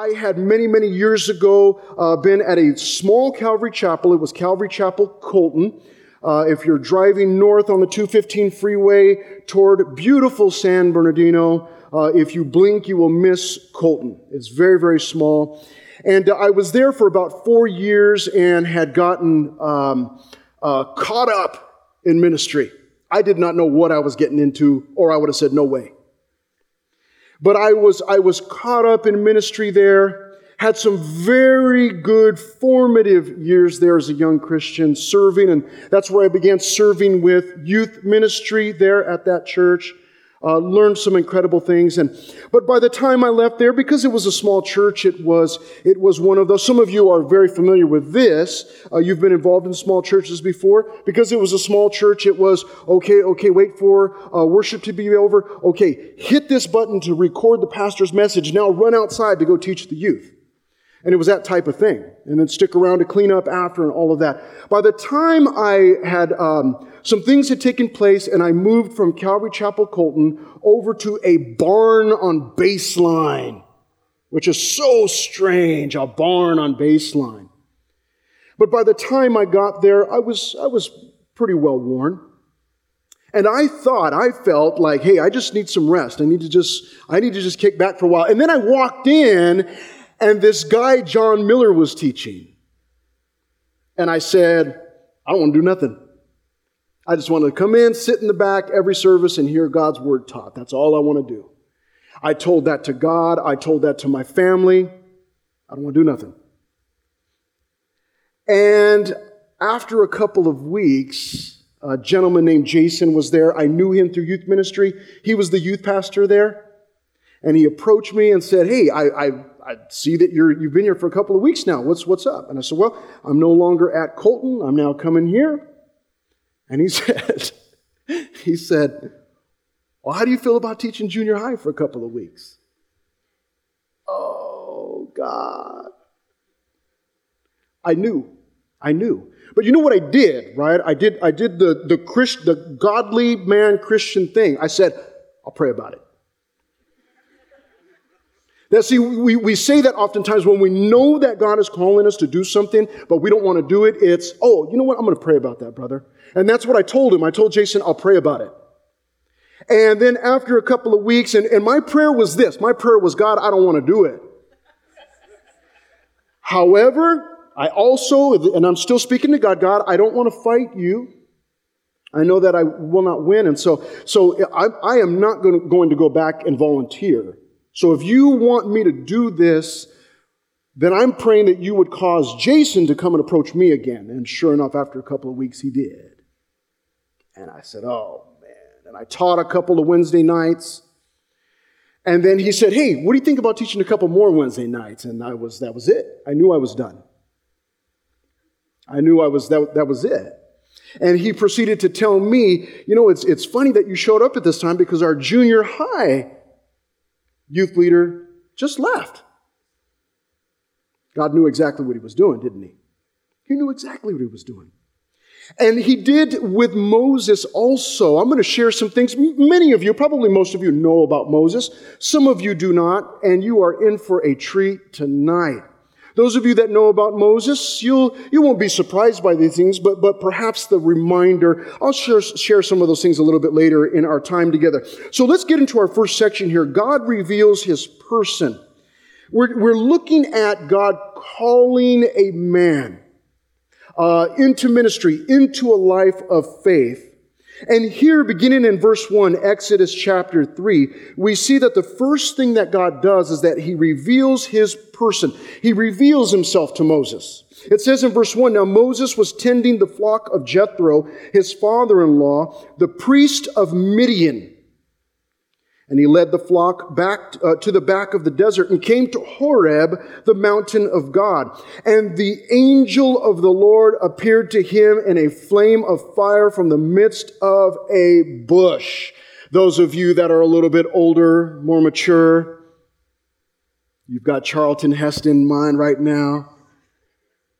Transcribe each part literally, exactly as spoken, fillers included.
I had many, many years ago uh, been at a small Calvary Chapel. It was Calvary Chapel, Colton. Uh, if you're driving north on the two fifteen freeway toward beautiful San Bernardino, uh, if you blink, you will miss Colton. It's very, very small. And uh, I was there for about four years and had gotten um, uh, caught up in ministry. I did not know what I was getting into, or I would have said, no way. But I was I was caught up in ministry there, had some very good formative years there as a young Christian serving, and that's where I began serving with youth ministry there at that church. Uh, learned some incredible things, and but by the time I left there, because it was a small church, it was it was one of those. Some of you are very familiar with this. Uh, you've been involved in small churches before. Because it was a small church, it was okay. Okay, wait for uh, worship to be over. Okay, hit this button to record the pastor's message. Now run outside to go teach the youth. And it was that type of thing. And then stick around to clean up after and all of that. By the time I had, um, some things had taken place and I moved from Calvary Chapel, Colton over to a barn on Baseline, which is so strange, a barn on Baseline. But by the time I got there, I was, I was pretty well worn. And I thought, I felt like, hey, I just need some rest. I need to just, I need to just kick back for a while. And then I walked in, and this guy, John Miller, was teaching. And I said, I don't want to do nothing. I just want to come in, sit in the back every service, and hear God's word taught. That's all I want to do. I told that to God. I told that to my family. I don't want to do nothing. And after a couple of weeks, a gentleman named Jason was there. I knew him through youth ministry. He was the youth pastor there. And he approached me and said, hey, I... I I see that you're, you've been here for a couple of weeks now. What's, what's up? And I said, well, I'm no longer at Colton. I'm now coming here. And he said, he said, well, how do you feel about teaching junior high for a couple of weeks? Oh, God. I knew. I knew. But you know what I did, right? I did, I did the, the, Christ, the godly man Christian thing. I said, I'll pray about it. Now, see, we, we say that oftentimes when we know that God is calling us to do something, but we don't want to do it. It's, oh, you know what? I'm going to pray about that, brother. And that's what I told him. I told Jason, I'll pray about it. And then after a couple of weeks, and, and my prayer was this. My prayer was, God, I don't want to do it. However, I also, and I'm still speaking to God, God, I don't want to fight you. I know that I will not win. And so, so I, I am not going to, going to go back and volunteer. So if you want me to do this, then I'm praying that you would cause Jason to come and approach me again. And sure enough, after a couple of weeks, he did. And I said, oh, man. And I taught a couple of Wednesday nights. And then he said, hey, what do you think about teaching a couple more Wednesday nights? And I was, that was it. I knew I was done. I knew I was, that, that was it. And he proceeded to tell me, you know, it's, it's funny that you showed up at this time because our junior high youth leader just left. God knew exactly what he was doing, didn't he? He knew exactly what he was doing. And he did with Moses also. I'm going to share some things. Many of you, probably most of you, know about Moses. Some of you do not, and you are in for a treat tonight. Those of you that know about Moses, you'll, you won't be surprised by these things, but, but perhaps the reminder, I'll share, share some of those things a little bit later in our time together. So let's get into our first section here. God reveals his person. We're, we're looking at God calling a man uh, into ministry, into a life of faith. And here, beginning in verse one, Exodus chapter three, we see that the first thing that God does is that he reveals his person. He reveals himself to Moses. It says in verse one, now Moses was tending the flock of Jethro, his father-in-law, the priest of Midian. And he led the flock back uh, to the back of the desert and came to Horeb, the mountain of God. And the angel of the Lord appeared to him in a flame of fire from the midst of a bush. Those of you that are a little bit older, more mature, you've got Charlton Heston in mind right now.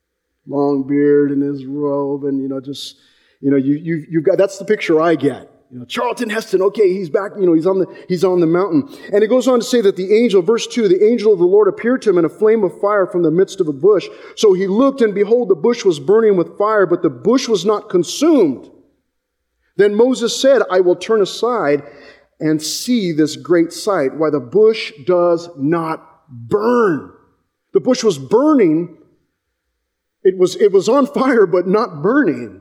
Long beard and his robe, and you know, just you know, you you you've got that's the picture I get. You know, Charlton Heston, okay, he's back, you know, he's on the he's on the mountain. And it goes on to say that the angel, verse two, the angel of the Lord appeared to him in a flame of fire from the midst of a bush. So he looked, and behold, the bush was burning with fire, but the bush was not consumed. Then Moses said, I will turn aside and see this great sight, why the bush does not burn. The bush was burning. It was, it was on fire, but not burning.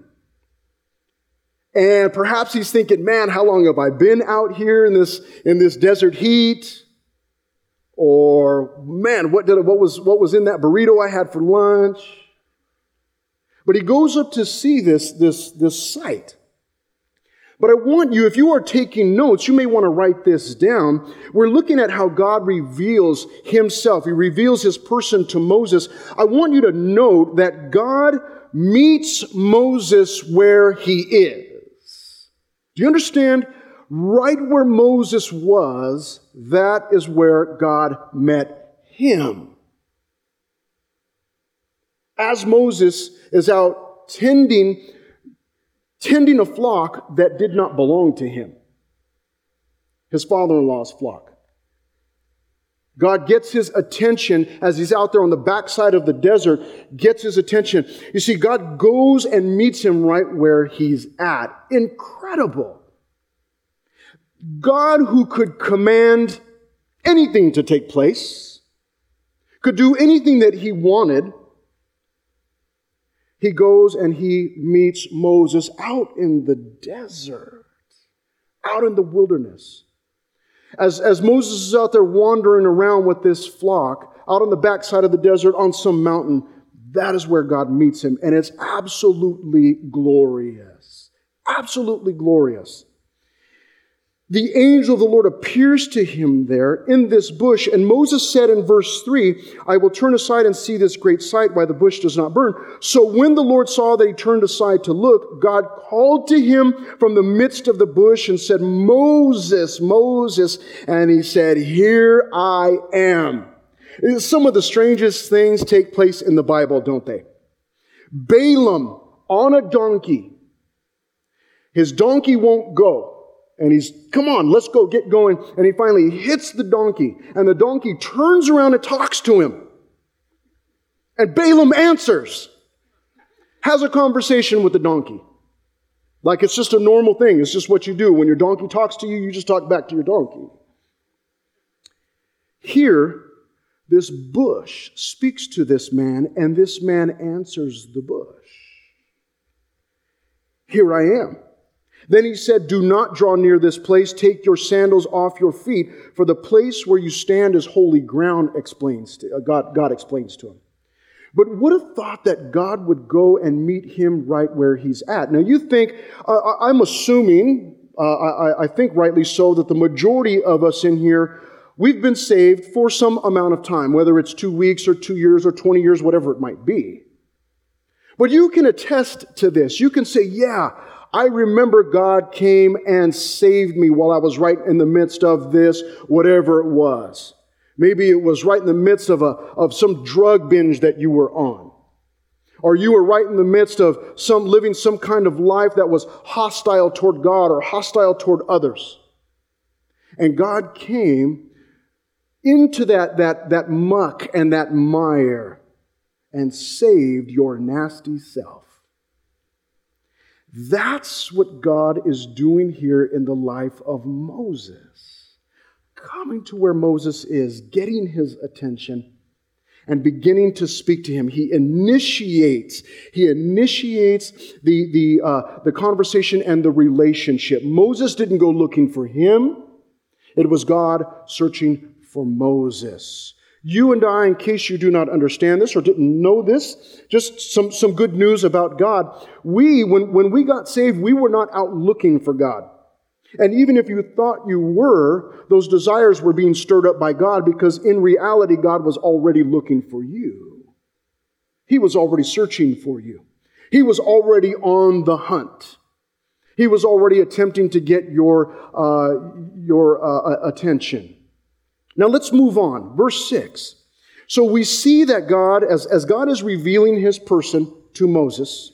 And perhaps he's thinking, man, how long have I been out here in this, in this desert heat? Or, man, what did, what was, what was in that burrito I had for lunch? But he goes up to see this, this, this sight. But I want you, if you are taking notes, you may want to write this down. We're looking at how God reveals himself. He reveals his person to Moses. I want you to note that God meets Moses where he is. Do you understand? Right where Moses was, that is where God met him. As Moses is out tending, tending a flock that did not belong to him, his father-in-law's flock. God gets his attention as he's out there on the backside of the desert, gets his attention. You see, God goes and meets him right where he's at. Incredible. God, who could command anything to take place, could do anything that he wanted, he goes and he meets Moses out in the desert, out in the wilderness. As, as Moses is out there wandering around with this flock, out on the backside of the desert on some mountain, that is where God meets him. And it's absolutely glorious. Absolutely glorious. The angel of the Lord appears to him there in this bush. And Moses said in verse three, I will turn aside and see this great sight, why the bush does not burn. So when the Lord saw that he turned aside to look, God called to him from the midst of the bush and said, Moses, Moses. And he said, here I am. Some of the strangest things take place in the Bible, don't they? Balaam on a donkey. His donkey won't go. And he's, come on, let's go, get going. And he finally hits the donkey. And the donkey turns around and talks to him. And Balaam answers. Has a conversation with the donkey. Like it's just a normal thing. It's just what you do. When your donkey talks to you, you just talk back to your donkey. Here, this bush speaks to this man, and this man answers the bush. Here I am. Then he said, do not draw near this place. Take your sandals off your feet, for the place where you stand is holy ground, explains to, uh, God, God explains to him. But would have thought that God would go and meet him right where he's at. Now you think, uh, I'm assuming, uh, I, I think rightly so, that the majority of us in here, we've been saved for some amount of time, whether it's two weeks or two years or twenty years, whatever it might be. But you can attest to this. You can say, yeah, I remember God came and saved me while I was right in the midst of this, whatever it was. Maybe it was right in the midst of a of some drug binge that you were on. Or you were right in the midst of some living some kind of life that was hostile toward God or hostile toward others. And God came into that, that, that muck and that mire and saved your nasty self. That's what God is doing here in the life of Moses. Coming to where Moses is, getting his attention, and beginning to speak to him. He initiates, he initiates the, the, uh, the conversation and the relationship. Moses didn't go looking for him. It was God searching for Moses. You and I, in case you do not understand this or didn't know this, just some, some good news about God. We, when, when we got saved, we were not out looking for God. And even if you thought you were, those desires were being stirred up by God, because in reality, God was already looking for you. He was already searching for you. He was already on the hunt. He was already attempting to get your, uh, your uh, attention. Now let's move on. Verse six. So we see that God, as, as God is revealing his person to Moses,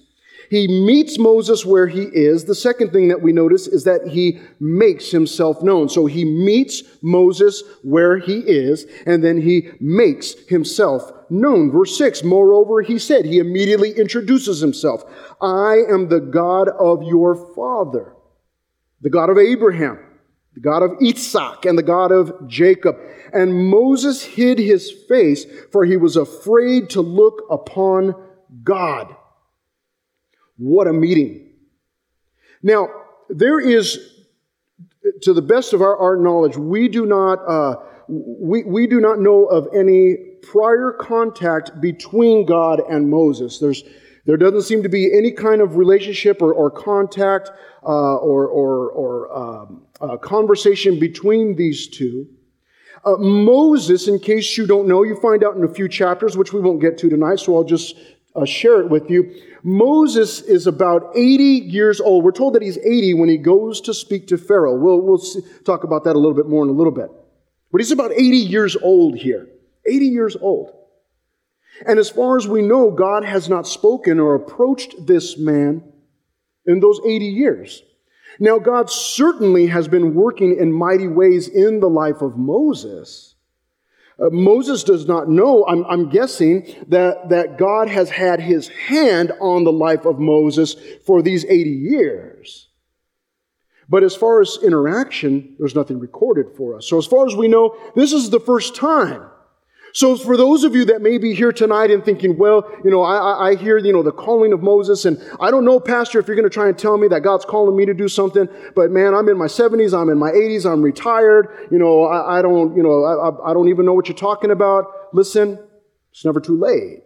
He meets Moses where he is. The second thing that we notice is that he makes himself known. So he meets Moses where he is, and then he makes himself known. Verse six, moreover, he said, he immediately introduces himself. I am the God of your father, the God of Abraham, the God of Isaac, and the God of Jacob. And Moses hid his face, for he was afraid to look upon God. What a meeting. Now, there is, to the best of our, our knowledge, we do not uh, we, we do not know of any prior contact between God and Moses. There's there doesn't seem to be any kind of relationship or, or contact uh, or or, or um, uh, conversation between these two. Uh, Moses, in case you don't know, you find out in a few chapters, which we won't get to tonight, so I'll just uh, share it with you. Moses is about eighty years old. We're told that he's eighty when he goes to speak to Pharaoh. We'll, we'll see, talk about that a little bit more in a little bit. But he's about eighty years old here. eighty years old. And as far as we know, God has not spoken or approached this man in those eighty years. Now, God certainly has been working in mighty ways in the life of Moses. Uh, Moses does not know, I'm, I'm guessing, that, that God has had his hand on the life of Moses for these eighty years. But as far as interaction, there's nothing recorded for us. So as far as we know, this is the first time. So for those of you that may be here tonight and thinking, well, you know, I, I hear, you know, the calling of Moses, and I don't know, Pastor, if you're going to try and tell me that God's calling me to do something, but man, I'm in my seventies, I'm in my eighties, I'm retired, you know, I, I don't, you know, I, I don't even know what you're talking about. Listen, it's never too late.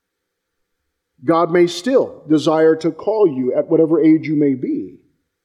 God may still desire to call you at whatever age you may be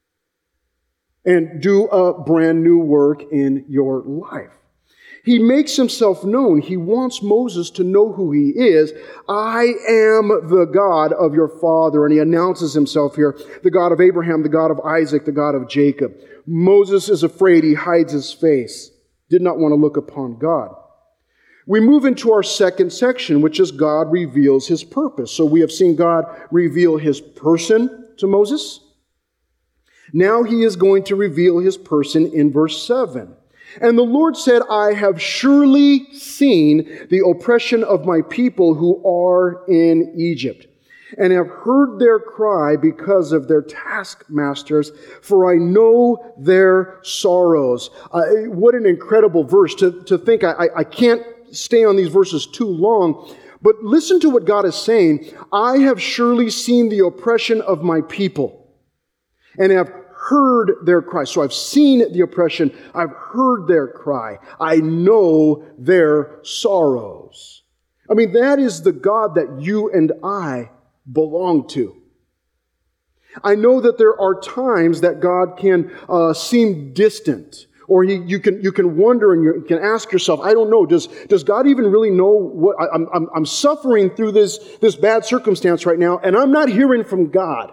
and do a brand new work in your life. He makes himself known. He wants Moses to know who he is. I am the God of your father. And he announces himself here, the God of Abraham, the God of Isaac, the God of Jacob. Moses is afraid. He hides his face. Did not want to look upon God. We move into our second section, which is God reveals his purpose. So we have seen God reveal his person to Moses. Now he is going to reveal his person in verse seven. And the Lord said, I have surely seen the oppression of my people who are in Egypt, and have heard their cry because of their taskmasters, for I know their sorrows. Uh, what an incredible verse to, to think. I, I can't stay on these verses too long, but listen to what God is saying. I have surely seen the oppression of my people, and have heard their cry. So I've seen the oppression. I've heard their cry. I know their sorrows. I mean, that is the God that you and I belong to. I know that there are times that God can uh, seem distant, or he, you can you can wonder and you can ask yourself, I don't know, does does God even really know what I, I'm, I'm I'm suffering through this this bad circumstance right now, and I'm not hearing from God.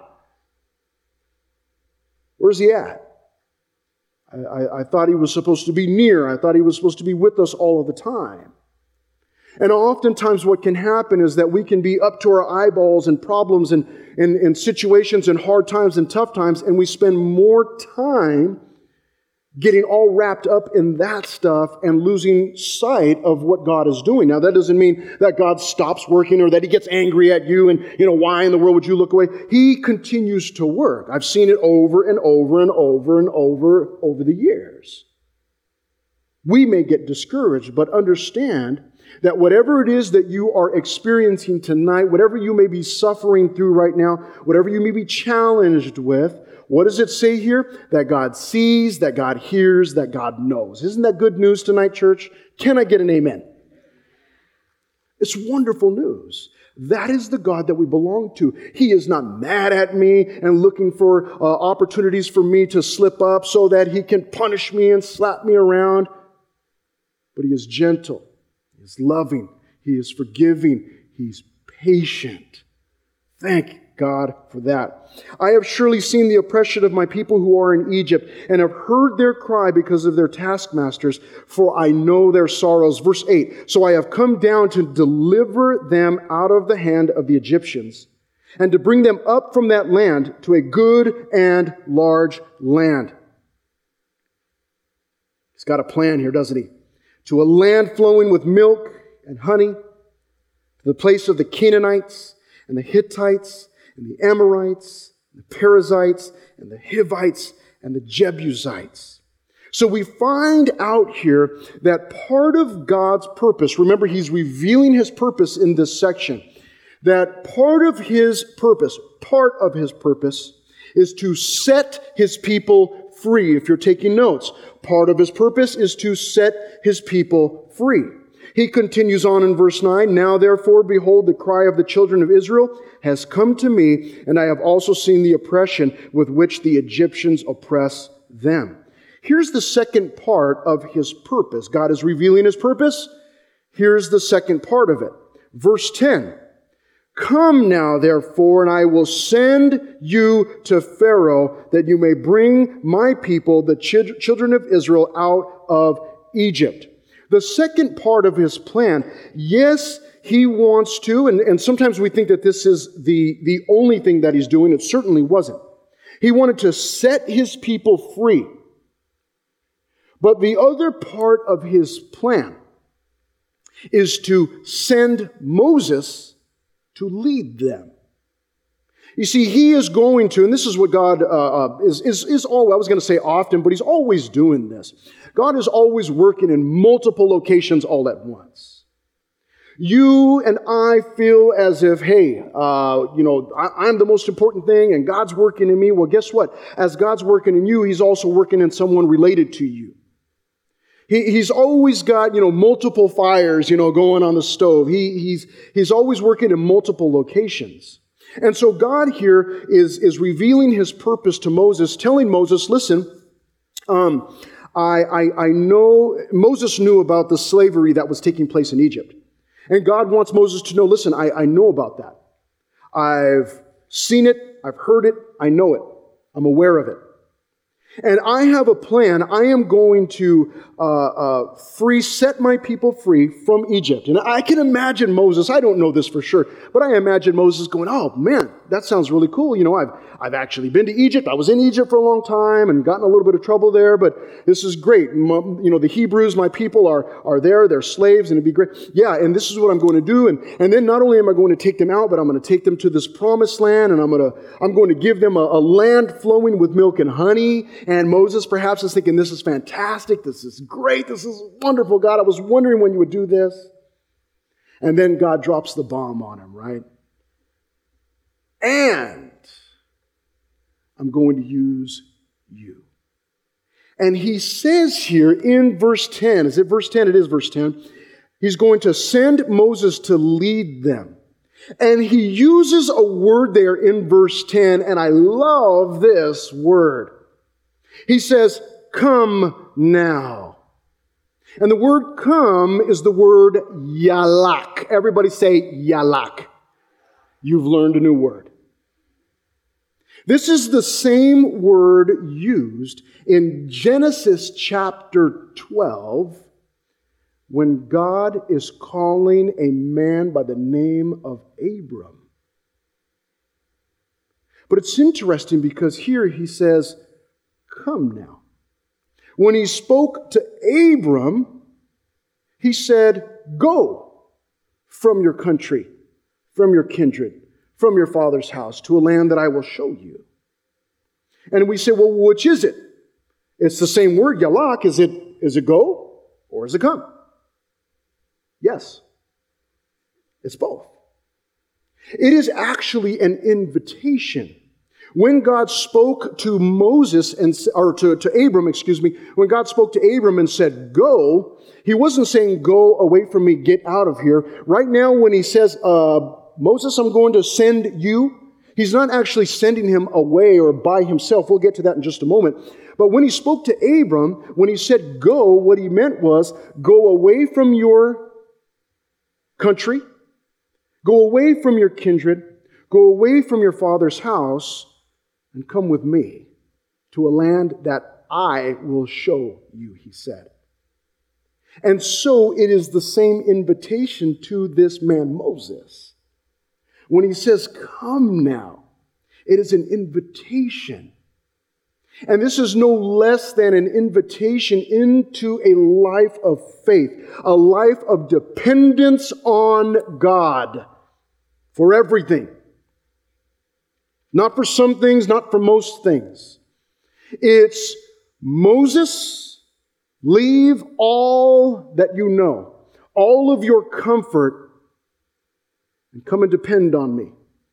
Where's he at? I, I, I thought he was supposed to be near. I thought he was supposed to be with us all of the time. And oftentimes what can happen is that we can be up to our eyeballs in problems and in, in situations and hard times and tough times, and we spend more time getting all wrapped up in that stuff and losing sight of what God is doing. Now, that doesn't mean that God stops working or that he gets angry at you and, you know, why in the world would you look away? He continues to work. I've seen it over and over and over and over over the years. We may get discouraged, but understand that whatever it is that you are experiencing tonight, whatever you may be suffering through right now, whatever you may be challenged with, what does it say here? That God sees, that God hears, that God knows. Isn't that good news tonight, church? Can I get an amen? It's wonderful news. That is the God that we belong to. He is not mad at me and looking for uh, opportunities for me to slip up so that he can punish me and slap me around. But he is gentle. He is loving. He is forgiving. He's patient. Thank God for that. I have surely seen the oppression of my people who are in Egypt, and have heard their cry because of their taskmasters, for I know their sorrows. Verse eight, so I have come down to deliver them out of the hand of the Egyptians, and to bring them up from that land to a good and large land. He's got a plan here, doesn't he? To a land flowing with milk and honey, to the place of the Canaanites and the Hittites and the Amorites, and the Perizzites and the Hivites and the Jebusites. So we find out here that part of God's purpose, remember he's revealing his purpose in this section, that part of his purpose, part of his purpose is to set his people free. If you're taking notes, part of his purpose is to set his people free. He continues on in verse nine, "Now therefore, behold, the cry of the children of Israel has come to me, and I have also seen the oppression with which the Egyptians oppress them." Here's the second part of his purpose. God is revealing his purpose. Here's the second part of it. Verse ten, "Come now, therefore, and I will send you to Pharaoh, that you may bring my people, the ch- children of Israel, out of Egypt." The second part of his plan, yes, he wants to, and, and sometimes we think that this is the, the only thing that he's doing. It certainly wasn't. He wanted to set his people free. But the other part of his plan is to send Moses to lead them. You see, he is going to, and this is what God uh, is, is, is all, I was going to say often, but he's always doing this. God is always working in multiple locations all at once. You and I feel as if, hey, uh, you know, I, I'm the most important thing and God's working in me. Well, guess what? As God's working in you, he's also working in someone related to you. He, he's always got, you know, multiple fires, you know, going on the stove. He, he's, he's always working in multiple locations. And so God here is, is revealing his purpose to Moses, telling Moses, listen, um, I, I, I know, Moses knew about the slavery that was taking place in Egypt. And God wants Moses to know, listen, I, I know about that. I've seen it, I've heard it, I know it, I'm aware of it. And I have a plan. I am going to uh, uh, free, set my people free from Egypt. And I can imagine Moses, I don't know this for sure, but I imagine Moses going, oh man, that sounds really cool. You know, I've, I've actually been to Egypt. I was in Egypt for a long time and gotten a little bit of trouble there, but this is great. You know, the Hebrews, my people, are, are there. They're slaves, and it'd be great. Yeah, and this is what I'm going to do. And, and then not only am I going to take them out, but I'm going to take them to this promised land, and I'm going to, I'm going to give them a, a land flowing with milk and honey. And Moses perhaps is thinking, this is fantastic. This is great. This is wonderful. God, I was wondering when you would do this. And then God drops the bomb on him, right? And I'm going to use you. And he says here in verse ten, is it verse ten? It is verse ten. He's going to send Moses to lead them. And he uses a word there in verse ten, and I love this word. He says, come now. And the word come is the word yalak. Everybody say yalak. You've learned a new word. This is the same word used in Genesis chapter twelve when God is calling a man by the name of Abram. But it's interesting because here he says, come now. When he spoke to Abram, he said, go from your country, from your kindred, from your father's house, to a land that I will show you. And we say, well, which is it? It's the same word, yalak. Is it, is it go or is it come? Yes. It's both. It is actually an invitation. When God spoke to Moses, and or to, to Abram, excuse me, when God spoke to Abram and said, go, he wasn't saying, go away from me, get out of here. Right now, when he says, uh, Moses, I'm going to send you, he's not actually sending him away or by himself. We'll get to that in just a moment. But when he spoke to Abram, when he said go, what he meant was go away from your country, go away from your kindred, go away from your father's house, and come with me to a land that I will show you, he said. And so it is the same invitation to this man Moses. When he says, come now, it is an invitation. And this is no less than an invitation into a life of faith, a life of dependence on God for everything. Not for some things, not for most things. It's Moses, leave all that you know, all of your comfort, and come and depend on me.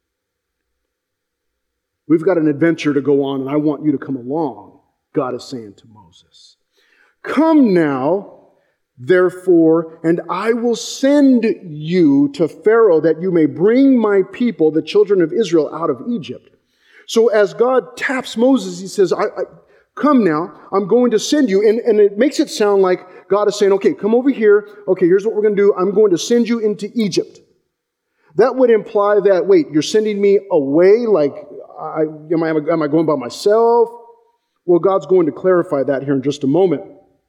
We've got an adventure to go on, and I want you to come along, God is saying to Moses. Come now, therefore, and I will send you to Pharaoh that you may bring my people, the children of Israel, out of Egypt. So as God taps Moses, he says, I, I, come now, I'm going to send you. And, and it makes it sound like God is saying, okay, come over here. Okay, here's what we're going to do. I'm going to send you into Egypt. That would imply that, wait, you're sending me away? Like, I, am, I, am I going by myself? Well, God's going to clarify that here in just a moment.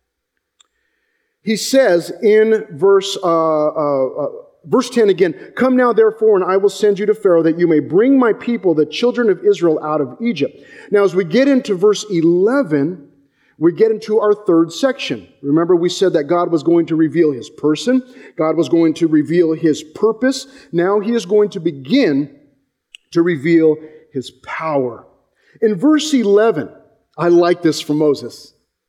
He says in verse uh, uh, uh, verse ten again, come now therefore, and I will send you to Pharaoh that you may bring my people, the children of Israel, out of Egypt. Now, as we get into verse eleven, we get into our third section. Remember, we said that God was going to reveal his person. God was going to reveal his purpose. Now he is going to begin to reveal his power. In verse eleven, I like this from Moses.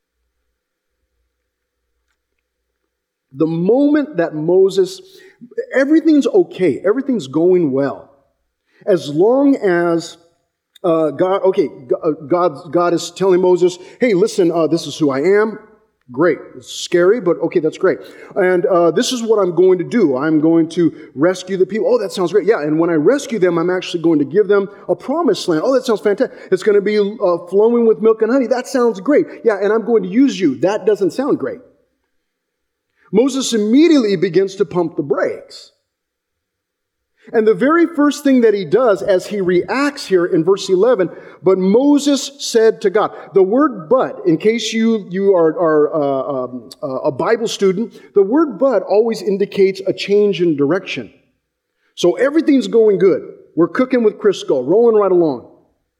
The moment that Moses, everything's okay, everything's going well. As long as uh, God, okay, God, God is telling Moses, hey, listen, uh, this is who I am. Great. It's scary, but okay, that's great. And uh, this is what I'm going to do. I'm going to rescue the people. Oh, that sounds great. Yeah, and when I rescue them, I'm actually going to give them a promised land. Oh, that sounds fantastic. It's going to be uh, flowing with milk and honey. That sounds great. Yeah, and I'm going to use you. That doesn't sound great. Moses immediately begins to pump the brakes. And the very first thing that he does as he reacts here in verse eleven, but Moses said to God. The word but, in case you, you are, are uh, um, uh, a Bible student, the word but always indicates a change in direction. So everything's going good. We're cooking with Crisco, rolling right along.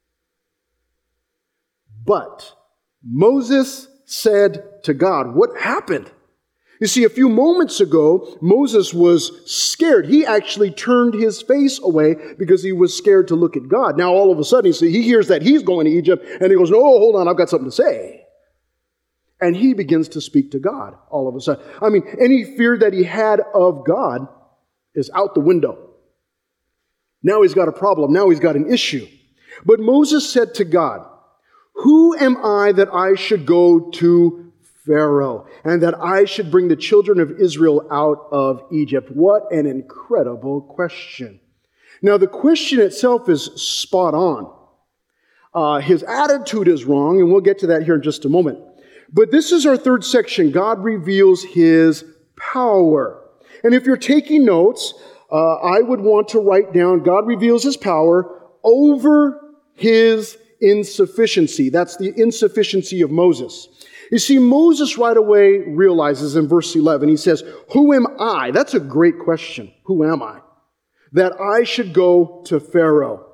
But Moses said to God, what happened? You see, a few moments ago, Moses was scared. He actually turned his face away because he was scared to look at God. Now, all of a sudden, he, he hears that he's going to Egypt, and he goes, no, hold on, I've got something to say. And he begins to speak to God all of a sudden. I mean, any fear that he had of God is out the window. Now he's got a problem. Now he's got an issue. But Moses said to God, who am I that I should go to Pharaoh, and that I should bring the children of Israel out of Egypt? What an incredible question. Now, the question itself is spot on. Uh, his attitude is wrong, and we'll get to that here in just a moment. But this is our third section. God reveals his power. And if you're taking notes, uh, I would want to write down, God reveals his power over his insufficiency. That's the insufficiency of Moses. You see, Moses right away realizes in verse eleven, he says, who am I? That's a great question. Who am I? That I should go to Pharaoh.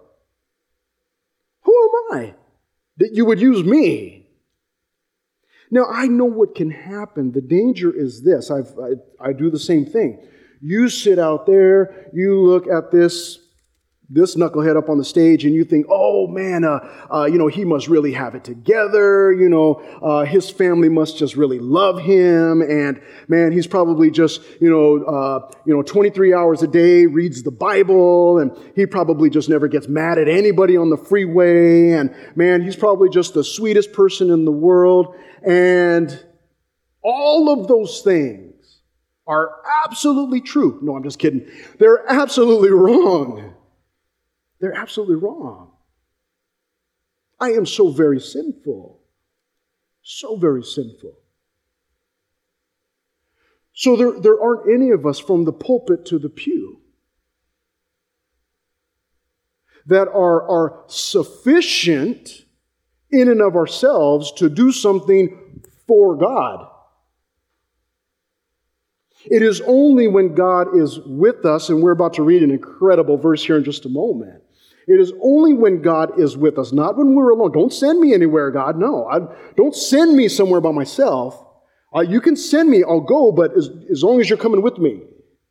Who am I? That you would use me. Now, I know what can happen. The danger is this. I've, I, I do the same thing. You sit out there, you look at this this knucklehead up on the stage, and you think, oh man, uh, uh, you know, he must really have it together. You know, uh, his family must just really love him, and man, he's probably just, you know, uh, you know, twenty-three hours a day reads the Bible, and he probably just never gets mad at anybody on the freeway, and man, he's probably just the sweetest person in the world, and all of those things are absolutely true. No, I'm just kidding. They're absolutely wrong. They're absolutely wrong. I am so very sinful. So very sinful. So there, there aren't any of us from the pulpit to the pew that are, are sufficient in and of ourselves to do something for God. It is only when God is with us, and we're about to read an incredible verse here in just a moment. It is only when God is with us, not when we're alone. Don't send me anywhere, God. No, I, don't send me somewhere by myself. Uh, you can send me, I'll go, but as, as long as you're coming with me.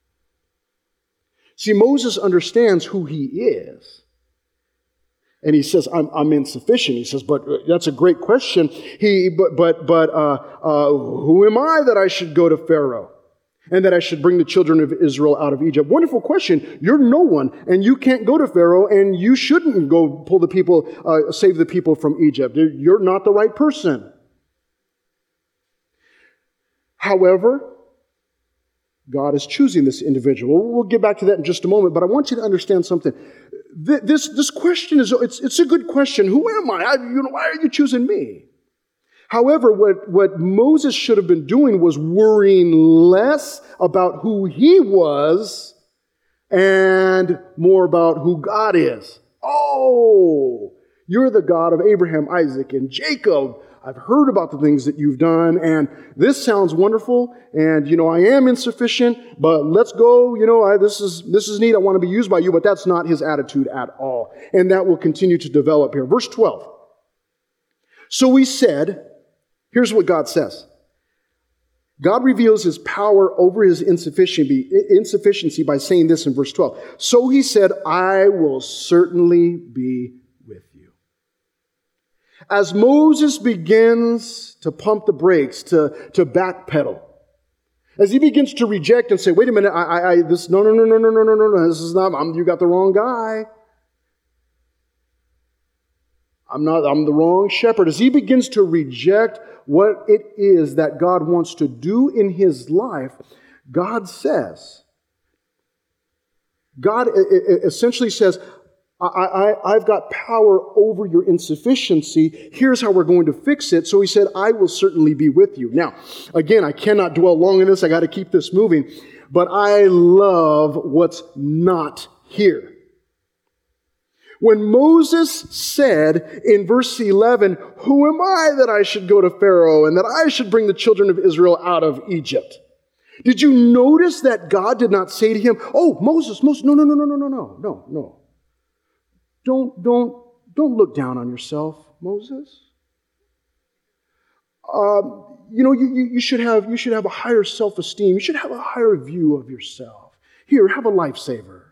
See, Moses understands who he is. And he says, I'm, I'm insufficient. He says, but that's a great question. He, but, but, but, uh, uh, who am I that I should go to Pharaoh and that I should bring the children of Israel out of Egypt? Wonderful question. You're no one, and you can't go to Pharaoh, and you shouldn't go pull the people, uh, save the people from Egypt. You're not the right person. However, God is choosing this individual. We'll get back to that in just a moment, but I want you to understand something. This, this question is, it's, it's a good question. Who am I? I you know, why are you choosing me? However, what, what Moses should have been doing was worrying less about who he was and more about who God is. Oh, you're the God of Abraham, Isaac, and Jacob. I've heard about the things that you've done, and this sounds wonderful, and, you know, I am insufficient, but let's go, you know, I, this is this is neat, I want to be used by you, but that's not his attitude at all. And that will continue to develop here. Verse twelve. So we said, here's what God says. God reveals his power over his insufficiency, insufficiency by saying this in verse twelve. So he said, I will certainly be with you. As Moses begins to pump the brakes, to, to backpedal, as he begins to reject and say, wait a minute, I, I, I this, no, no, no, no, no, no, no, no, no, this is not, I'm, you got the wrong guy. I'm not, I'm the wrong shepherd. As he begins to reject what it is that God wants to do in his life, God says, God essentially says, I, I, I've got power over your insufficiency. Here's how we're going to fix it. So he said, I will certainly be with you. Now, again, I cannot dwell long on this. I got to keep this moving. But I love what's not here. When Moses said in verse eleven, who am I that I should go to Pharaoh and that I should bring the children of Israel out of Egypt? Did you notice that God did not say to him, oh, Moses, Moses, no, no, no, no, no, no, no, no, no. Don't, don't, don't look down on yourself, Moses. Um, you know, you, you, you should have, you should have a higher self-esteem. You should have a higher view of yourself. Here, have a lifesaver.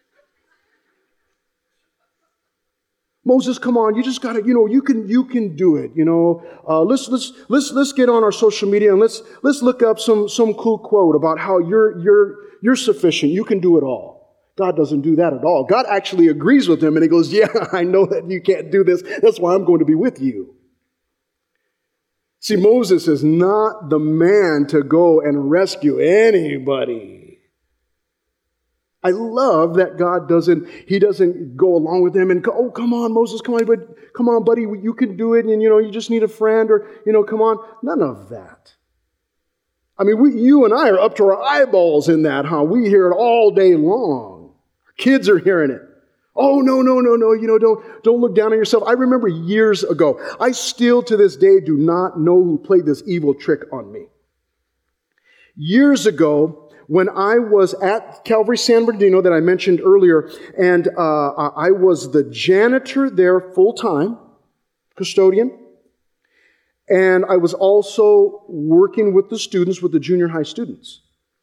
Moses, come on, you just gotta, you know, you can, you can do it, you know. Uh, let's, let's, let's, let's get on our social media and let's, let's look up some, some cool quote about how you're, you're, you're sufficient. You can do it all. God doesn't do that at all. God actually agrees with him and he goes, yeah, I know that you can't do this. That's why I'm going to be with you. See, Moses is not the man to go and rescue anybody. I love that God doesn't, he doesn't go along with him and go, oh, come on, Moses, come on, but come on, buddy, you can do it. And, you know, you just need a friend or, you know, come on. None of that. I mean, we, you and I are up to our eyeballs in that, huh? We hear it all day long. Our kids are hearing it. Oh, no, no, no, no, you know, don't, don't look down on yourself. I remember years ago, I still to this day do not know who played this evil trick on me. Years ago, when I was at Calvary San Bernardino that I mentioned earlier, and uh, I was the janitor there full-time, custodian, and I was also working with the students, with the junior high students.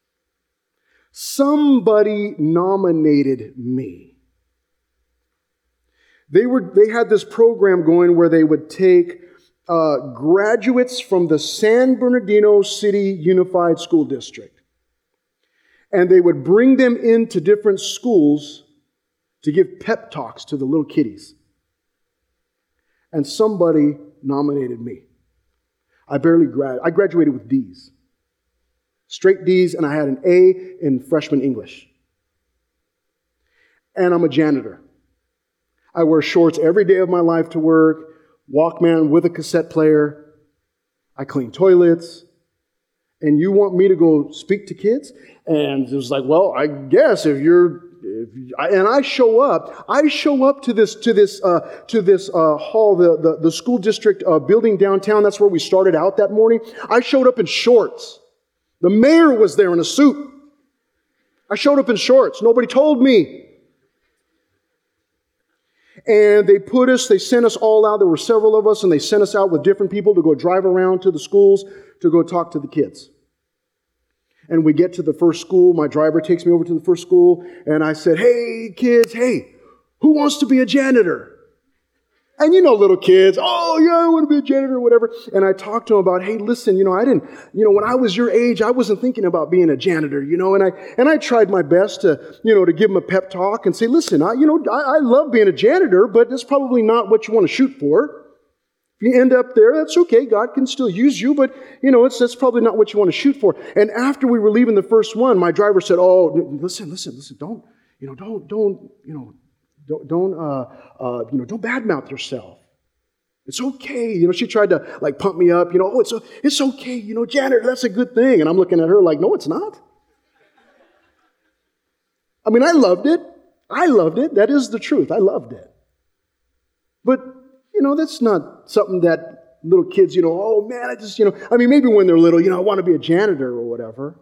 Somebody nominated me. They were they had this program going where they would take uh, graduates from the San Bernardino City Unified School District, and they would bring them into different schools to give pep talks to the little kiddies. And somebody nominated me. I barely grad. I graduated with D's. Straight D's, and I had an A in freshman English. And I'm a janitor. I wear shorts every day of my life to work, Walkman with a cassette player. I clean toilets. And you want me to go speak to kids? And it was like, well, I guess if you're, if you, and I show up, I show up to this to this uh, to this uh, hall, the the, the school district uh, building downtown. That's where we started out that morning. I showed up in shorts. The mayor was there in a suit. I showed up in shorts. Nobody told me. And they put us, they sent us all out. There were several of us, and they sent us out with different people to go drive around to the schools to go talk to the kids. And we get to the first school. My driver takes me over to the first school, and I said, hey, kids, hey, who wants to be a janitor? And you know, little kids, oh, yeah, I want to be a janitor or whatever. And I talked to them about, hey, listen, you know, I didn't, you know, when I was your age, I wasn't thinking about being a janitor, you know, and I and I tried my best to, you know, to give them a pep talk and say, listen, I, you know, I, I love being a janitor, but that's probably not what you want to shoot for. If you end up there, that's okay. God can still use you, but, you know, it's that's probably not what you want to shoot for. And after we were leaving the first one, my driver said, oh, listen, listen, listen, don't, you know, don't, don't, you know, Don't, don't uh, uh, you know, don't badmouth yourself. It's okay. You know, she tried to, like, pump me up. You know, oh, it's, it's okay. You know, janitor, that's a good thing. And I'm looking at her like, no, it's not. I mean, I loved it. I loved it. That is the truth. I loved it. But, you know, that's not something that little kids, you know, oh, man, I just, you know, I mean, maybe when they're little, you know, I want to be a janitor or whatever.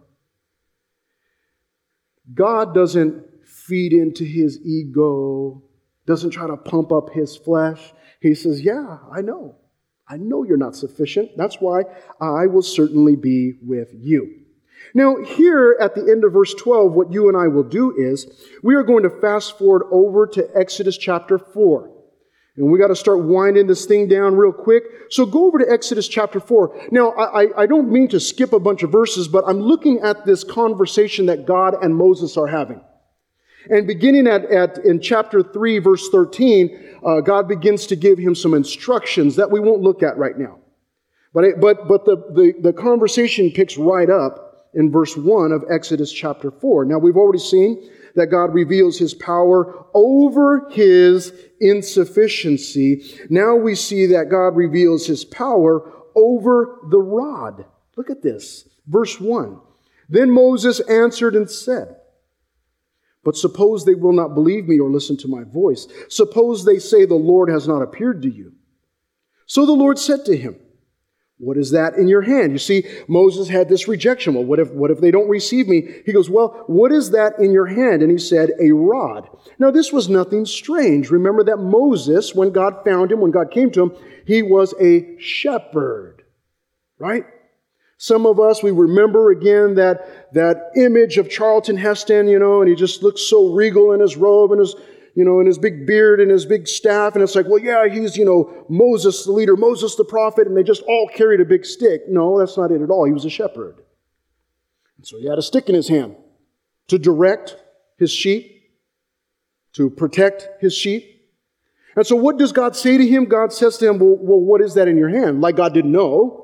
God doesn't feed into his ego, doesn't try to pump up his flesh. He says, yeah, I know. I know you're not sufficient. That's why I will certainly be with you. Now, here at the end of verse twelve, what you and I will do is we are going to fast forward over to Exodus chapter four. And we got to start winding this thing down real quick. So go over to Exodus chapter four. Now, I, I, I don't mean to skip a bunch of verses, but I'm looking at this conversation that God and Moses are having. And beginning at, at in chapter three, verse thirteen, uh, God begins to give him some instructions that we won't look at right now. But it, but but the, the, the conversation picks right up in verse one of Exodus chapter four. Now, we've already seen that God reveals his power over his insufficiency. Now we see that God reveals his power over the rod. Look at this. Verse one. Then Moses answered and said, but suppose they will not believe me or listen to my voice. Suppose they say the Lord has not appeared to you. So the Lord said to him, what is that in your hand? You see, Moses had this rejection. Well, what if, what if they don't receive me? He goes, well, what is that in your hand? And he said, a rod. Now, this was nothing strange. Remember that Moses, when God found him, when God came to him, he was a shepherd, right? Some of us, we remember again that, that image of Charlton Heston, you know, and he just looks so regal in his robe and his, you know, and his big beard and his big staff. And it's like, well, yeah, he's, you know, Moses the leader, Moses the prophet, and they just all carried a big stick. No, that's not it at all. He was a shepherd. And so he had a stick in his hand to direct his sheep, to protect his sheep. And so what does God say to him? God says to him, well, well what is that in your hand? Like God didn't know.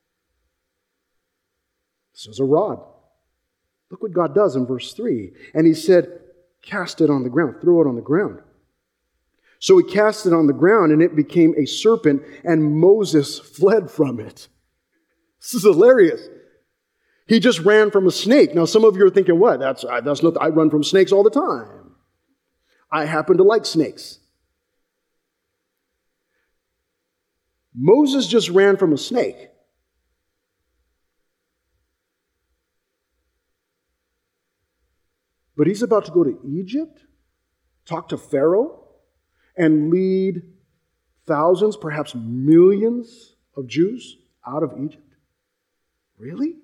This is a rod. Look what God does in verse three. And he said, cast it on the ground, throw it on the ground. So he cast it on the ground and it became a serpent and Moses fled from it. This is hilarious. He just ran from a snake. Now some of you are thinking, what? That's, that's not, I run from snakes all the time. I happen to like snakes. Moses just ran from a snake. But he's about to go to Egypt, talk to Pharaoh, and lead thousands, perhaps millions of Jews out of Egypt. Really?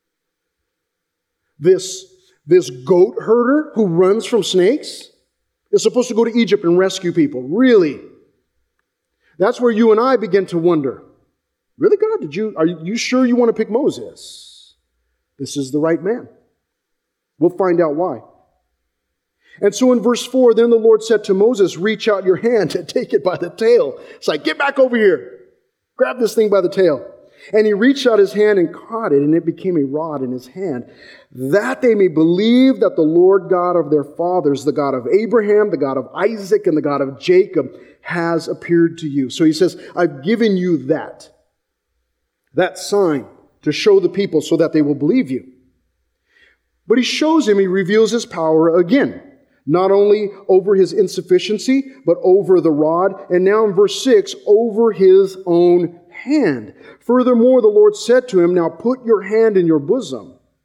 This, this goat herder who runs from snakes is supposed to go to Egypt and rescue people. Really? That's where you and I begin to wonder, really, God, did you, are you sure you want to pick Moses? This is the right man. We'll find out why. And so in verse four, then the Lord said to Moses, reach out your hand and take it by the tail. It's like, get back over here. Grab this thing by the tail. And he reached out his hand and caught it, and it became a rod in his hand, that they may believe that the Lord God of their fathers, the God of Abraham, the God of Isaac, and the God of Jacob, has appeared to you. So he says, I've given you that, that sign to show the people so that they will believe you. But he shows him, he reveals his power again. Not only over his insufficiency, but over the rod. And now in verse six, over his own hand. Furthermore, the Lord said to him, now put your hand in your bosom.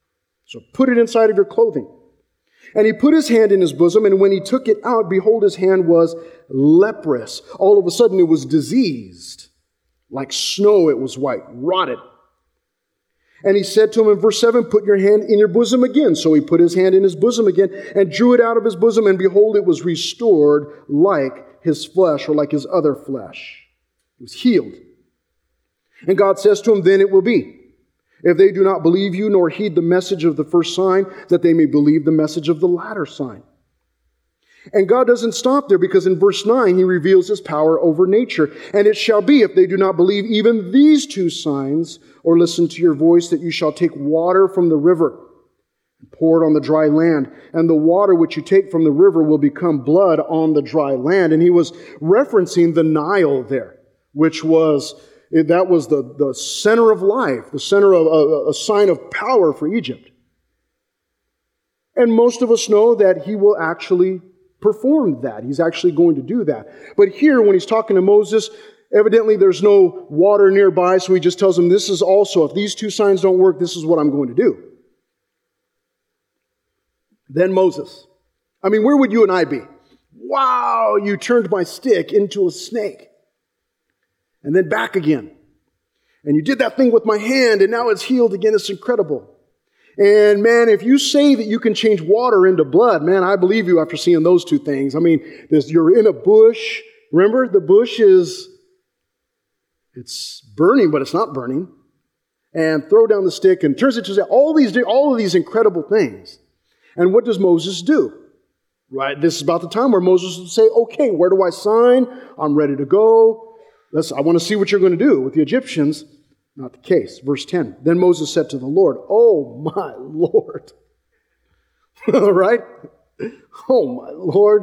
So put it inside of your clothing. And he put his hand in his bosom, and when he took it out, behold, his hand was leprous. All of a sudden, it was diseased. Like snow, it was white, rotted. And he said to him in verse seven, put your hand in your bosom again. So he put his hand in his bosom again and drew it out of his bosom, and behold, it was restored like his flesh, or like his other flesh. It was healed. And God says to him, then it will be, if they do not believe you nor heed the message of the first sign, that they may believe the message of the latter sign. And God doesn't stop there, because in verse nine, he reveals his power over nature. And it shall be, if they do not believe even these two signs, or listen to your voice, that you shall take water from the river and pour it on the dry land. And the water which you take from the river will become blood on the dry land. And he was referencing the Nile there, which was, that was the, the center of life, the center of a, a sign of power for Egypt. And most of us know that he will actually perform that. He's actually going to do that. But here, when he's talking to Moses, evidently there's no water nearby, so he just tells him, this is also, if these two signs don't work, this is what I'm going to do. Then Moses. I mean, where would you and I be? Wow, you turned my stick into a snake. And then back again. And you did that thing with my hand, and now it's healed again. It's incredible. And man, if you say that you can change water into blood, man, I believe you after seeing those two things. I mean, this, you're in a bush. Remember, the bush is, it's burning, but it's not burning. And throw down the stick and turns it to all these, all of these incredible things. And what does Moses do? Right? This is about the time where Moses would say, okay, where do I sign? I'm ready to go. Let's, I want to see what you're going to do with the Egyptians. Not the case. Verse ten. Then Moses said to the Lord, oh my Lord. All right? Oh my Lord.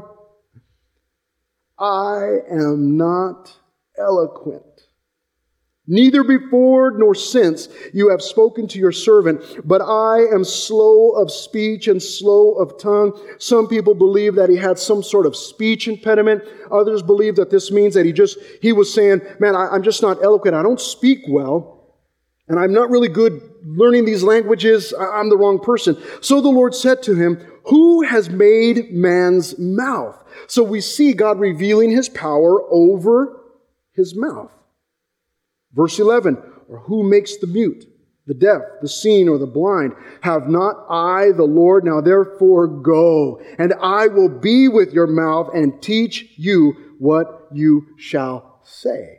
I am not eloquent. Neither before nor since you have spoken to your servant, but I am slow of speech and slow of tongue. Some people believe that he had some sort of speech impediment. Others believe that this means that he just, he was saying, man, I, I'm just not eloquent. I don't speak well. And I'm not really good learning these languages. I'm the wrong person. So the Lord said to him, who has made man's mouth? So we see God revealing his power over his mouth. Verse eleven, or who makes the mute, the deaf, the seen, or the blind? Have not I the Lord? Now therefore go, and I will be with your mouth and teach you what you shall say.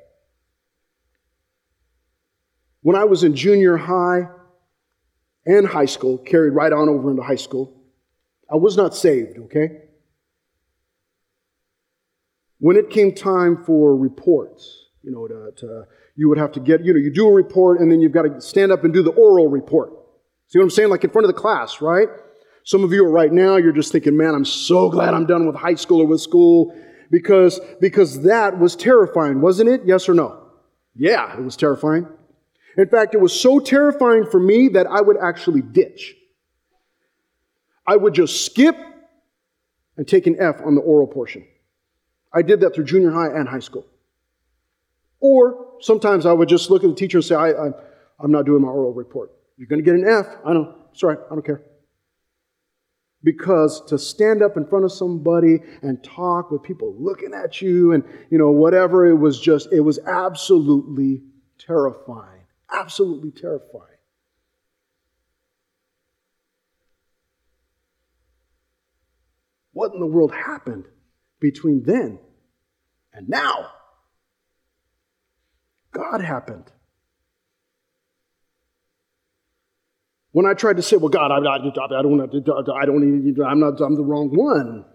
When I was in junior high and high school, carried right on over into high school, I was not saved, okay? When it came time for reports, you know, to, to you would have to get, you know, you do a report and then you've got to stand up and do the oral report. See what I'm saying? Like in front of the class, right? Some of you are right now, you're just thinking, man, I'm so glad I'm done with high school or with school because, because that was terrifying, wasn't it? Yes or no? Yeah, it was terrifying. In fact, it was so terrifying for me that I would actually ditch. I would just skip and take an F on the oral portion. I did that through junior high and high school. Or sometimes I would just look at the teacher and say, I, I, I'm not doing my oral report. You're going to get an F. I know. It's all right. I don't care. Because to stand up in front of somebody and talk with people looking at you and, you know, whatever, it was just, it was absolutely terrifying. Absolutely terrifying. What in the world happened between then and now? God happened. When I tried to say, well, God, I, I, I don't, I don't, I'm not, I'm the wrong one.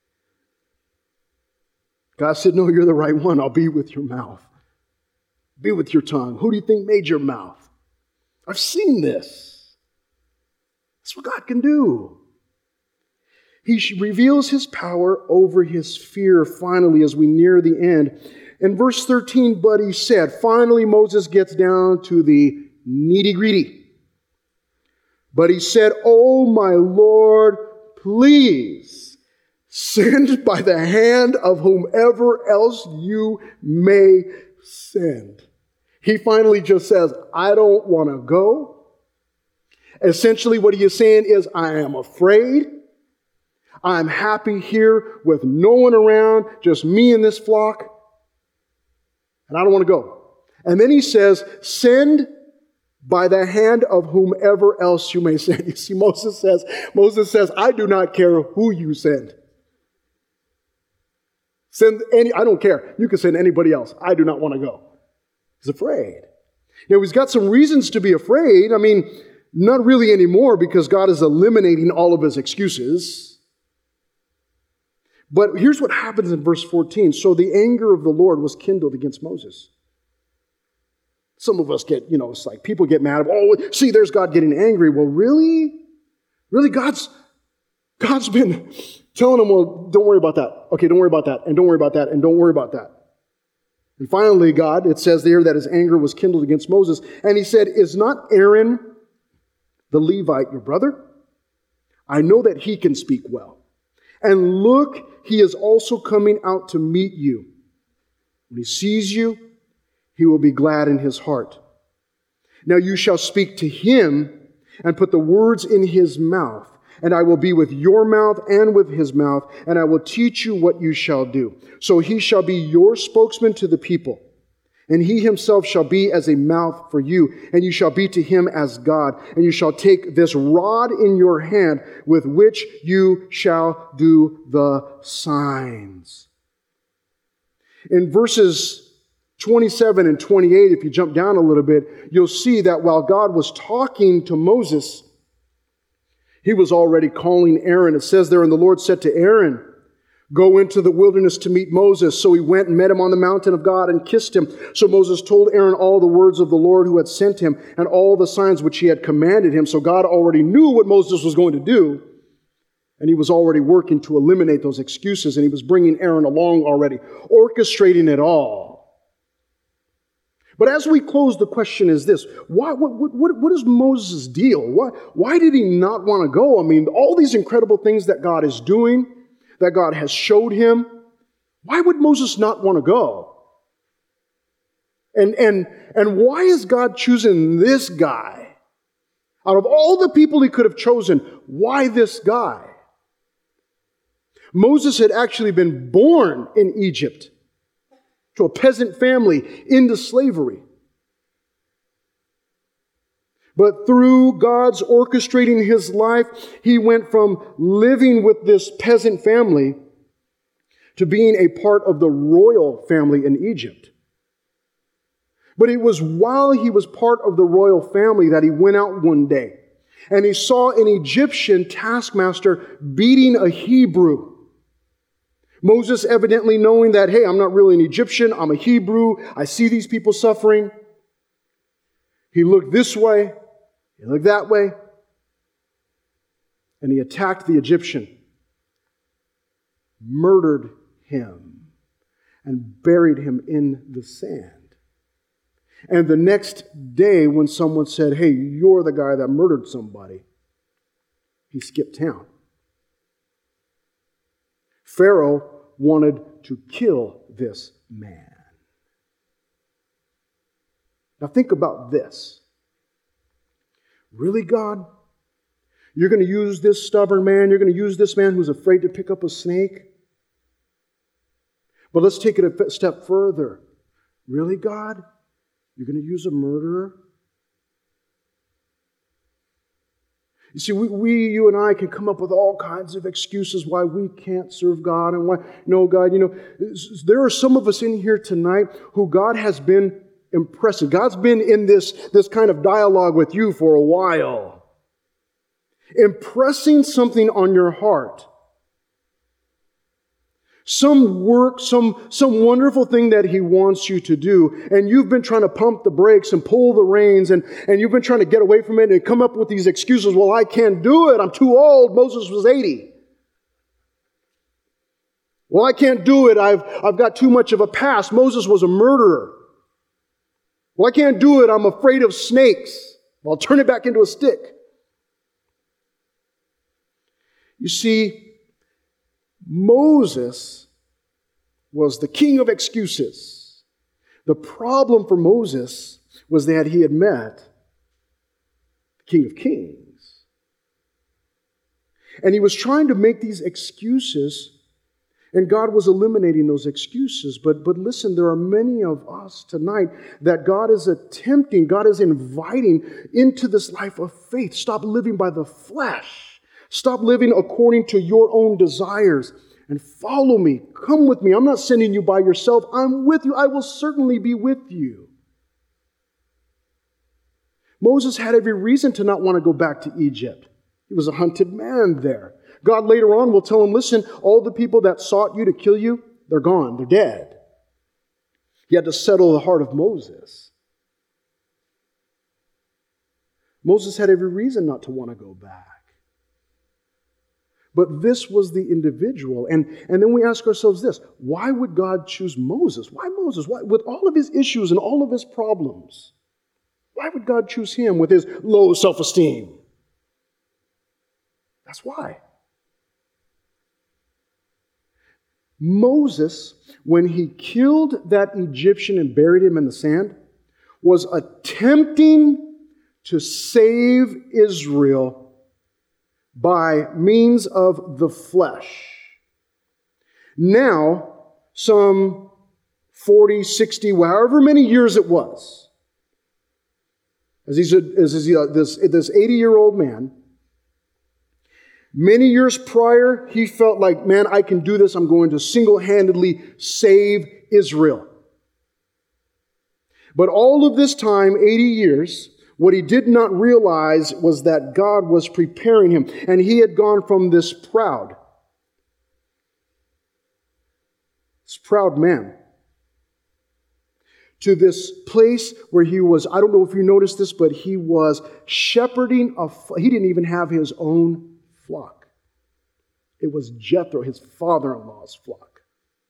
God said, no, you're the right one. I'll be with your mouth. Be with your tongue. Who do you think made your mouth? I've seen this. That's what God can do. He reveals his power over his fear finally as we near the end. In verse thirteen, but he said, finally Moses gets down to the nitty-gritty. But he said, oh my Lord, please send by the hand of whomever else you may send. He finally just says, I don't want to go. Essentially what he is saying is, I am afraid. I'm happy here with no one around, just me and this flock. And I don't want to go. And then he says, send by the hand of whomever else you may send. You see, Moses says, Moses says, I do not care who you send. Send any, I don't care. You can send anybody else. I do not want to go. He's afraid. Now, he's got some reasons to be afraid. I mean, not really anymore because God is eliminating all of his excuses. But here's what happens in verse fourteen. So the anger of the Lord was kindled against Moses. Some of us get, you know, it's like people get mad. Oh, see, there's God getting angry. Well, really? Really? God's, God's been telling him, well, don't worry about that. Okay, don't worry about that. And don't worry about that. And don't worry about that. And finally, God, it says there that his anger was kindled against Moses. And he said, is not Aaron the Levite your brother? I know that he can speak well. And look, he is also coming out to meet you. When he sees you, he will be glad in his heart. Now you shall speak to him and put the words in his mouth. And I will be with your mouth and with his mouth, and I will teach you what you shall do. So he shall be your spokesman to the people, and he himself shall be as a mouth for you, and you shall be to him as God. And you shall take this rod in your hand with which you shall do the signs. In verses twenty-seven and twenty-eight, if you jump down a little bit, you'll see that while God was talking to Moses, he was already calling Aaron. It says there, and the Lord said to Aaron, go into the wilderness to meet Moses. So he went and met him on the mountain of God and kissed him. So Moses told Aaron all the words of the Lord who had sent him and all the signs which he had commanded him. So God already knew what Moses was going to do. And he was already working to eliminate those excuses. And he was bringing Aaron along already, orchestrating it all. But as we close, the question is this. Why, what, what, what is Moses' deal? Why, why did he not want to go? I mean, all these incredible things that God is doing, that God has showed him. Why would Moses not want to go? And, and, and why is God choosing this guy? Out of all the people he could have chosen, why this guy? Moses had actually been born in Egypt, to a peasant family, into slavery. But through God's orchestrating his life, he went from living with this peasant family to being a part of the royal family in Egypt. But it was while he was part of the royal family that he went out one day and he saw an Egyptian taskmaster beating a Hebrew. Moses evidently knowing that, hey, I'm not really an Egyptian, I'm a Hebrew, I see these people suffering. He looked this way, he looked that way, and he attacked the Egyptian, murdered him, and buried him in the sand. And the next day, when someone said, hey, you're the guy that murdered somebody, he skipped town. Pharaoh wanted to kill this man. Now think about this. Really, God? You're going to use this stubborn man? You're going to use this man who's afraid to pick up a snake? But let's take it a step further. Really, God? You're going to use a murderer? You see, we, we, you and I can come up with all kinds of excuses why we can't serve God and why, no, God, you know, there are some of us in here tonight who God has been impressing. God's been in this, this kind of dialogue with you for a while, impressing something on your heart. Some work, some, some wonderful thing that He wants you to do, and you've been trying to pump the brakes and pull the reins, and, and you've been trying to get away from it and come up with these excuses. Well, I can't do it. I'm too old. Moses was eighty. Well, I can't do it. I've, I've got too much of a past. Moses was a murderer. Well, I can't do it. I'm afraid of snakes. Well, I'll turn it back into a stick. You see, Moses was the king of excuses. The problem for Moses was that he had met the King of Kings. And he was trying to make these excuses, and God was eliminating those excuses. But, but listen, there are many of us tonight that God is attempting, God is inviting into this life of faith. Stop living by the flesh. Stop living according to your own desires. And follow me. Come with me. I'm not sending you by yourself. I'm with you. I will certainly be with you. Moses had every reason to not want to go back to Egypt. He was a hunted man there. God later on will tell him, listen, all the people that sought you to kill you, they're gone. They're dead. He had to settle the heart of Moses. Moses had every reason not to want to go back. But this was the individual. And, and then we ask ourselves this, why would God choose Moses? Why Moses? Why, with all of his issues and all of his problems, why would God choose him with his low self-esteem? That's why. Moses, when he killed that Egyptian and buried him in the sand, was attempting to save Israel by means of the flesh. Now, some forty, sixty, however many years it was, as he's a, as he's a, this, this eighty-year-old man, many years prior, he felt like, man, I can do this. I'm going to single-handedly save Israel. But all of this time, eighty years, what he did not realize was that God was preparing him. And he had gone from this proud, this proud man, to this place where he was, I don't know if you noticed this, but he was shepherding a, he didn't even have his own flock. It was Jethro, his father-in-law's flock.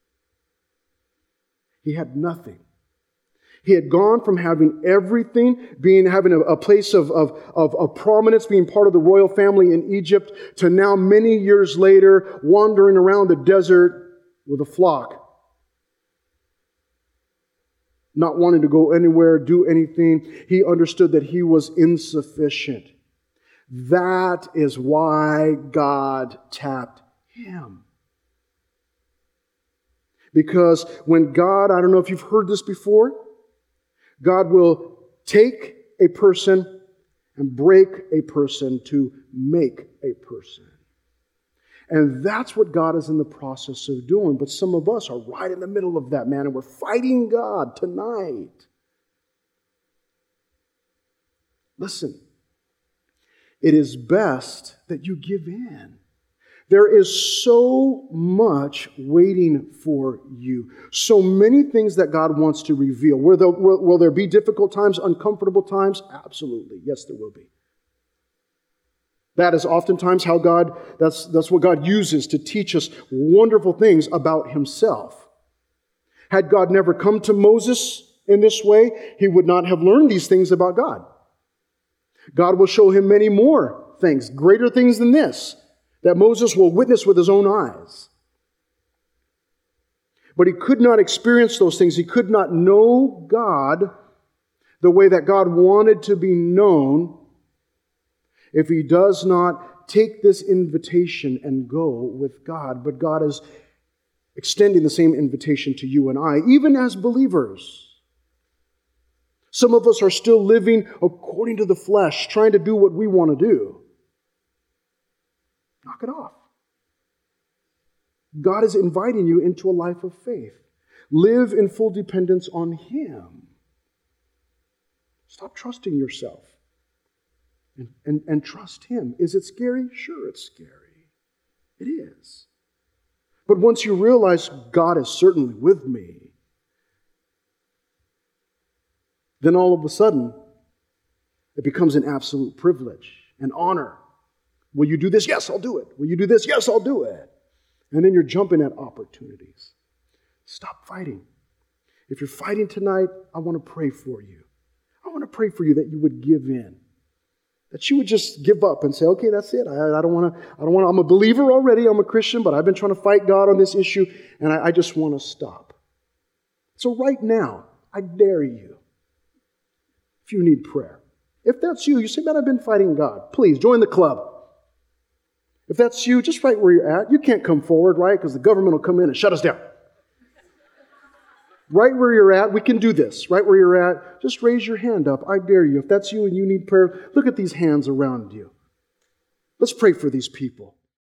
He had nothing. He had gone from having everything, being having a, a place of, of, of, of prominence, being part of the royal family in Egypt, to now many years later wandering around the desert with a flock, not wanting to go anywhere, do anything. He understood that he was insufficient. That is why God tapped him. Because when God, I don't know if you've heard this before, God will take a person and break a person to make a person. And that's what God is in the process of doing. But some of us are right in the middle of that, man, and we're fighting God tonight. Listen, it is best that you give in. There is so much waiting for you. So many things that God wants to reveal. Will there, will, will there be difficult times, uncomfortable times? Absolutely. Yes, there will be. That is oftentimes how God, that's, that's what God uses to teach us wonderful things about himself. Had God never come to Moses in this way, he would not have learned these things about God. God will show him many more things, greater things than this, that Moses will witness with his own eyes. But he could not experience those things. He could not know God the way that God wanted to be known if he does not take this invitation and go with God. But God is extending the same invitation to you and I, even as believers. Some of us are still living according to the flesh, trying to do what we want to do. Knock it off. God is inviting you into a life of faith. Live in full dependence on him. Stop trusting yourself and, and, and trust him. Is it scary? Sure, it's scary. It is. But once you realize God is certainly with me, then all of a sudden, it becomes an absolute privilege, an honor. Will you do this? Yes, I'll do it. Will you do this? Yes, I'll do it. And then you're jumping at opportunities. Stop fighting. If you're fighting tonight, I want to pray for you. I want to pray for you that you would give in. That you would just give up and say, okay, that's it. I, I don't want to, I don't want to, I'm a believer already. I'm a Christian, but I've been trying to fight God on this issue, and I, I just want to stop. So right now, I dare you, if you need prayer. If that's you, you say, man, I've been fighting God. Please, join the club. If that's you, just right where you're at. You can't come forward, right? Because the government will come in and shut us down. Right where you're at, we can do this. Right where you're at, just raise your hand up. I dare you. If that's you and you need prayer, look at these hands around you. Let's pray for these people.